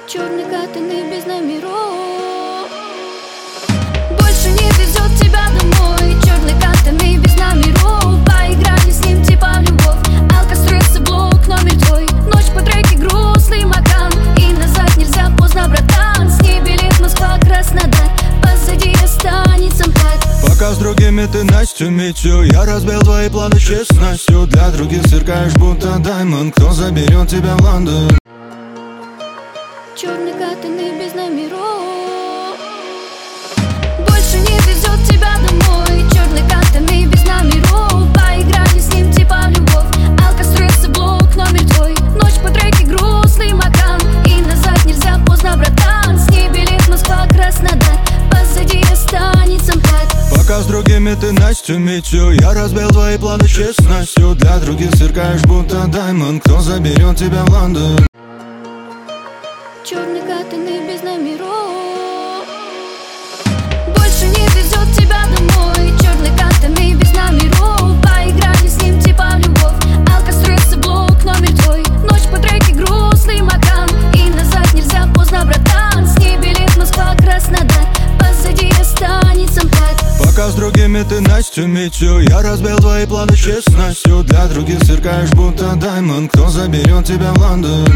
Черный катаный без номеров. Больше не везет тебя домой. Черный катаный без номеров. Поиграли с ним типа в любовь. Алка, стресс и блок номер твой. Ночь по треке грустный макан. И назад нельзя, поздно, братан. С ней билет Москва, Краснодар. Позади останется МКАД. Пока с другими ты Настю Митю, я разбил твои планы честностью. Для других сверкаешь будто даймонд. Кто заберет тебя в Лондон? Черный катаный без номеров. Больше не везет тебя домой. Черный катаный без номеров. Поиграли с ним типа в любовь. Алка, стресс и блок номер твой. Ночь по треке грустный макан. И назад нельзя, поздно, братан. С ней билет Москва, Краснодар. Позади останется МКАД. Пока с другими ты Настю Митю, я разбил твои планы честностью. Для других сверкаешь будто даймонд. Кто заберет тебя в Лондон? Черный катаный без номеров. Больше не везет тебя домой. Черный катаный без номеров. Поиграли с ним типа в любовь. Алка, стресс и блок номер твой. Ночь по треке грустный макан. И назад нельзя, поздно, братан. С ней билет Москва, Краснодар. Позади останется МКАД. Пока с другими ты Настю Митю, я разбил твои планы честностью. Для других сверкаешь будто даймонд. Кто заберет тебя в Лондон?